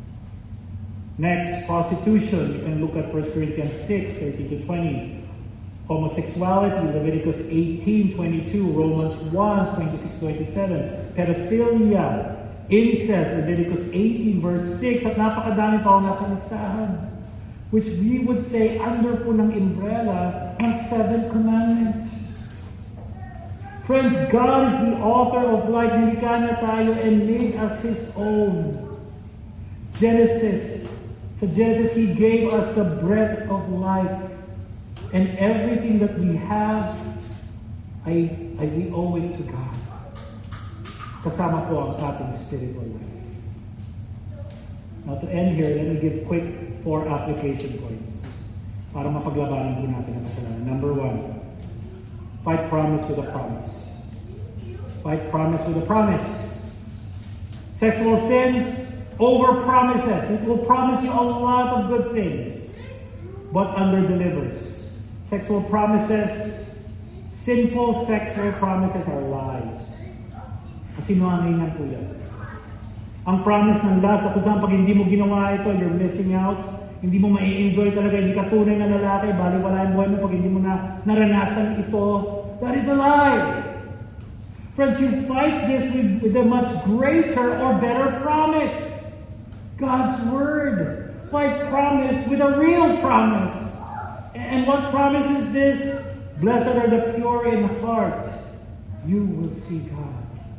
Next, prostitution. You can look at First Corinthians six, thirteen to twenty. Homosexuality, Leviticus eighteen, twenty-two, Romans one, twenty-six, twenty-seven. Pedophilia, incest, Leviticus eighteen, verse six. At napakadami pa ako nasa listahan. Which we would say under po ng umbrella ng seventh commandment. Friends, God is the author of life. Nilikha niya tayo and made us His own. Genesis. Sa Genesis, He gave us the breath of life. And everything that we have, ay, ay we owe it to God. Kasama po ang ating spiritual life. Now to end here, let me give quick four application points para mapaglabanan po natin ang kasalanan. Number one, fight promise with a promise. Fight promise with a promise. Sexual sins, over promises. It will promise you a lot of good things, but under delivers. Sexual promises, sinful sexual promises are lies. Kasinungalingan po yan. Ang promise ng lust, kung saan pag hindi mo ginawa ito, you're missing out. Hindi mo mai-enjoy talaga, hindi ka tunay na lalaki, baliwala ang buhay mo pag hindi mo na naranasan ito. That is a lie. Friends, you fight this with, with a much greater or better promise. God's Word. Fight promise with a real promise. And what promise is this? Blessed are the pure in heart. You will see God.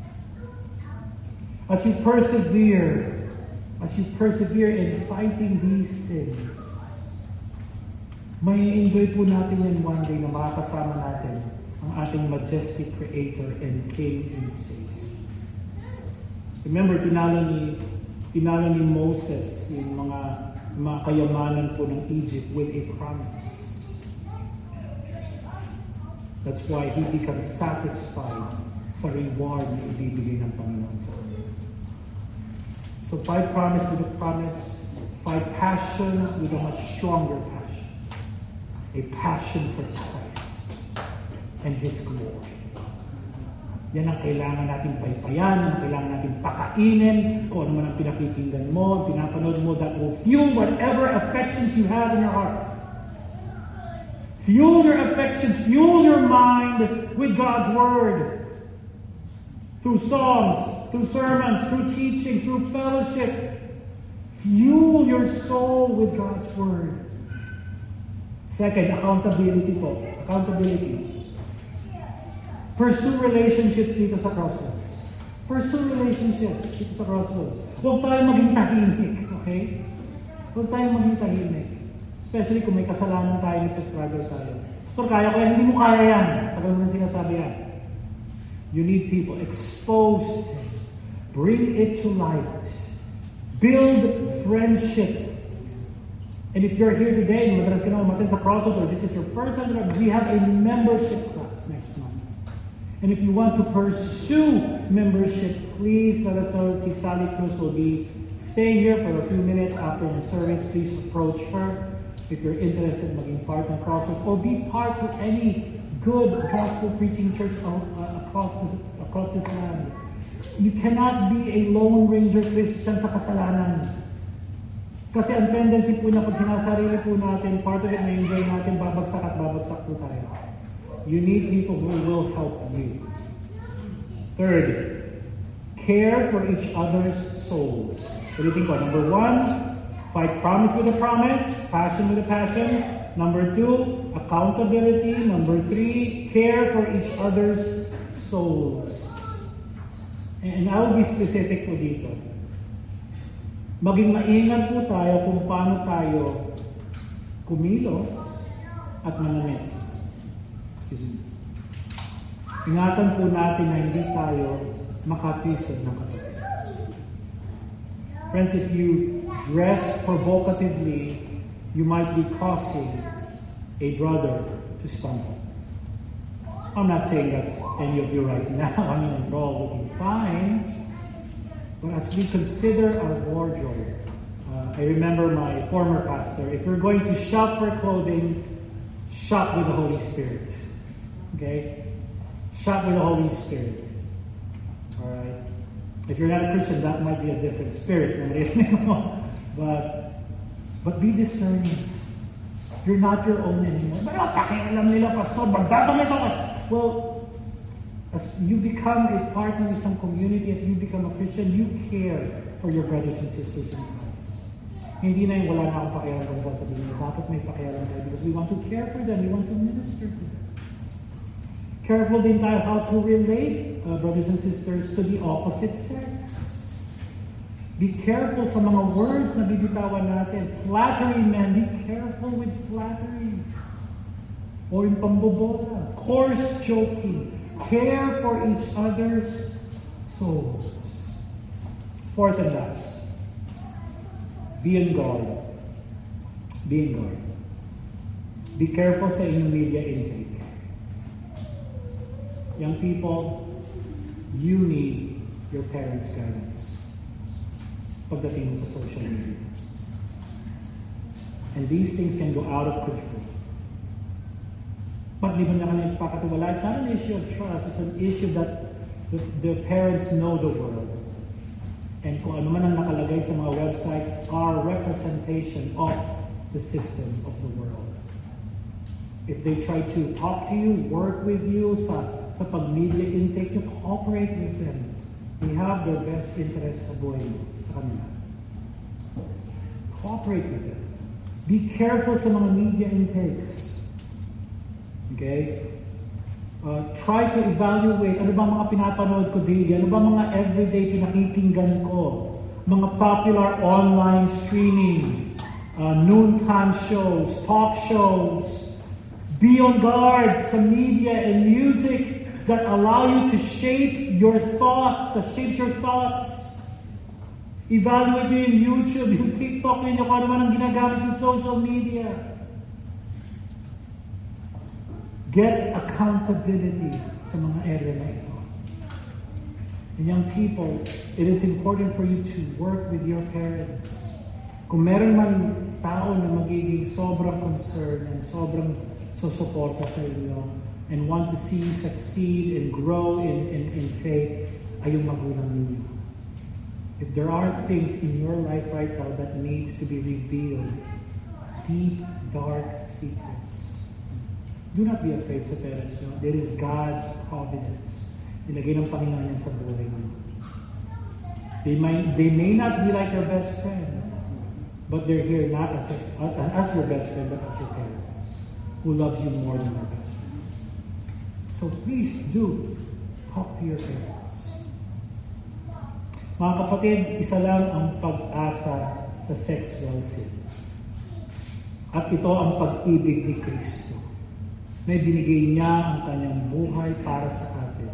As you persevere, as you persevere in fighting these sins, may enjoy po natin yan one day na makakasama natin ang ating majestic Creator and King and Savior. Remember, tinalo ni, tinalo ni Moses yung mga, mga kayamanan po ng Egypt with a promise. That's why he becomes satisfied sa reward na ibibigay ng Panginoon sa kanya. So fight promise with a promise. Fight passion with a much stronger passion. A passion for Christ and His glory. Yan ang kailangan natin paypayan, yan ang kailangan natin pakainin, kung ano man ang pinakikinggan mo, pinapanood mo, that will fuel whatever affections you have in your hearts. Fuel your affections, fuel your mind with God's Word. Through songs, through sermons, through teaching, through fellowship. Fuel your soul with God's Word. Second, accountability po. Accountability. Pursue relationships dito sa Crossroads. Pursue relationships dito sa Crossroads. Huwag tayong maging tahimik, okay? Huwag tayong maging tahimik. Especially kung may kasalanan tayo, nagsastruggle tayo. Pastor, kaya ko yan. Hindi mo kaya yan. Tagal mo nang sinasabi yan. You need people. Expose sin. Bring it to light. Build friendship. And if you're here today, and madalas ka na umattend sa Crossroads, or this is your first time, we have a membership class next month. And if you want to pursue membership, please let us know. Si Sally Cruz will be staying here for a few minutes after the service. Please approach her if you're interested in maging part ng Crossroads, or be part to any good gospel preaching church uh, across this, across this land. You cannot be a Lone Ranger Christian sa kasalanan. Kasi ang tendency po na pag sinasarili po natin, part of it na enjoy natin, babagsak at babagsak po tayo. You need people who will help you. Third, care for each other's souls. Ulitin ko, number one, fight promise with a promise, passion with a passion. Number two, accountability. Number three, care for each other's souls. And I will be specific po dito. Maging maingat po tayo kung paano tayo kumilos at manamit. Excuse me. Ingatan po natin na hindi tayo makatisod ng katabi. Friends, if you dress provocatively, you might be causing a brother to stumble. I'm not saying that's any of you right now. I mean, we're all looking fine. But as we consider our wardrobe, uh, I remember my former pastor, if you're going to shop for clothing, shop with the Holy Spirit. Okay? Shop with the Holy Spirit. Alright? If you're not a Christian, that might be a different spirit. but, but be discerning. You're not your own anymore. But oh, pakialam nila, pastor, magdadamit ako. Well, as you become a partner in some community, if you become a Christian, you care for your brothers and sisters in Christ. Hindi na yung wala na akong pakialam kung sasabihin nila. Dapat may pakialam tayo because we want to care for them. We want to minister to them. Careful din tayo how to relate, uh, brothers and sisters, to the opposite sex. Be careful sa mga words na bibitawan natin. Flattery, man. Be careful with flattery. O yung pambobola. Coarse joking. Care for each other's souls. Fourth and last. Be on guard. Be on guard. Be careful sa inyong media intake. Young people, you need your parents' guidance pagdating sa social media. And these things can go out of control. But liban na kami nagpakatiwala, it's not an issue of trust, it's an issue that the, the parents know the world. And kung ano man ang nakalagay sa mga websites are representation of the system of the world. If they try to talk to you, work with you sa, sa pag-media intake, you cooperate with them. They have their best interests sa buhay mo, sa kanila. Cooperate with them. Be careful sa mga media intakes. Okay? Uh, try to evaluate ano ba mga pinapanood ko daily, ano ba mga everyday pinakikinggan ko, mga popular online streaming, uh, noontime shows, talk shows. Be on guard sa media and music that allow you to shape your thoughts, that shapes your thoughts. Evaluate nyo yung YouTube, yung TikTok ninyo, kung ano man ang ginagamit yung social media. Get accountability sa mga area na ito. And young people, it is important for you to work with your parents. Kung meron man tao na magiging sobrang concerned and sobrang susuporta sa inyo and want to see you succeed and grow in, in, in faith, ay yung magulang ninyo. If there are things in your life right now that needs to be revealed, deep, dark secrets, do not be afraid sa parents nyo. There is God's providence. Nilagay ng Panginoon yan sa buhay mo. They might, they may not be like your best friend, but they're here not as, a, as your best friend, but as your parents, who loves you more than your best friend. So please do talk to your parents. Mga kapatid, isa lang ang pag-asa sa sexual sin. At ito ang pag-ibig ni Kristo. Na binigay niya ang kanyang buhay para sa atin.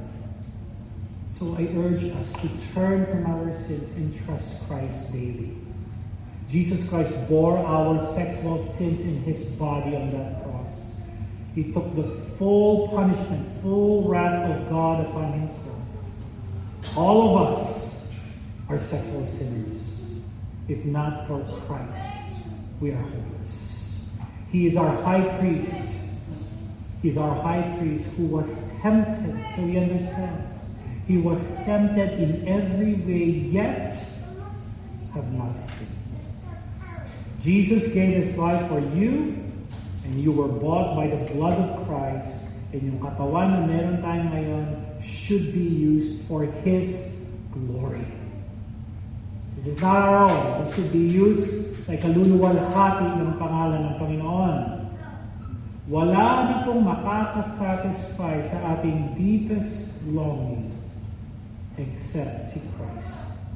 So I urge us to turn from our sins and trust Christ daily. Jesus Christ bore our sexual sins in His body on that cross. He took the full punishment, full wrath of God upon Himself. All of us are sexual sinners. If not for Christ, we are hopeless. He is our high priest. He is our high priest who was tempted, so He understands. He was tempted in every way, yet have not sinned. Jesus gave His life for you, and you were bought by the blood of Christ, and yung katawan na meron tayo ngayon should be used for His glory. This is not our own. It should be used sa ikaluluwalhati ng pangalan ng Panginoon. Wala ditong makakasatisfy sa ating deepest longing except si Christ.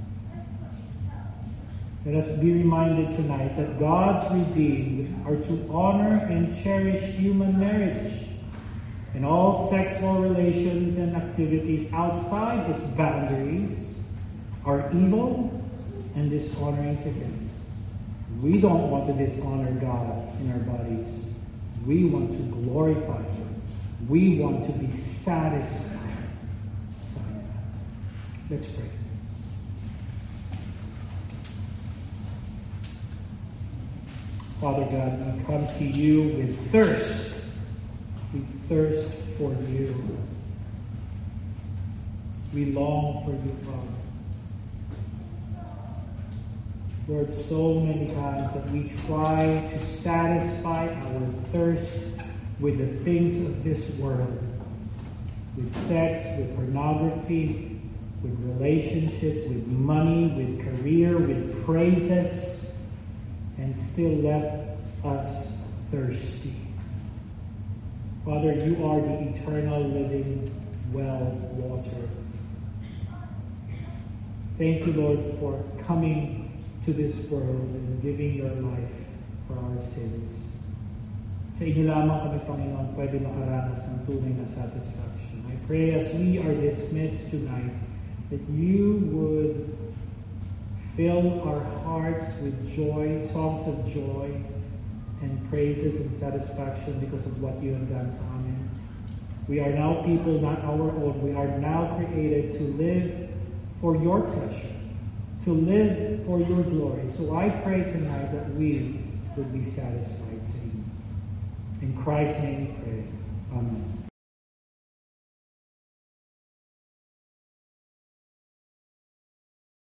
Let us be reminded tonight that God's redeemed are to honor and cherish human marriage and all sexual relations and activities outside its boundaries are evil and dishonoring to Him. We don't want to dishonor God in our bodies. We want to glorify Him. We want to be satisfied. Let's pray. Father God, we come to You with thirst. We thirst for You. We long for You, Father. Lord, so many times that we try to satisfy our thirst with the things of this world, with sex, with pornography, with relationships, with money, with career, with praises, and still left us thirsty. Father, You are the eternal living well water. Thank You, Lord, for coming to this world and giving Your life for our sins. Sa Inyo lamang kami, Panginoon, pwede makaranas ng tunay na satisfaction. I pray as we are dismissed tonight that You would fill our hearts with joy, songs of joy, and praises and satisfaction because of what You have done sa amin. We are now people not our own. We are now created to live for Your pleasure, to live for Your glory. So I pray tonight that we would be satisfied, saying, in Christ's name we pray. Amen.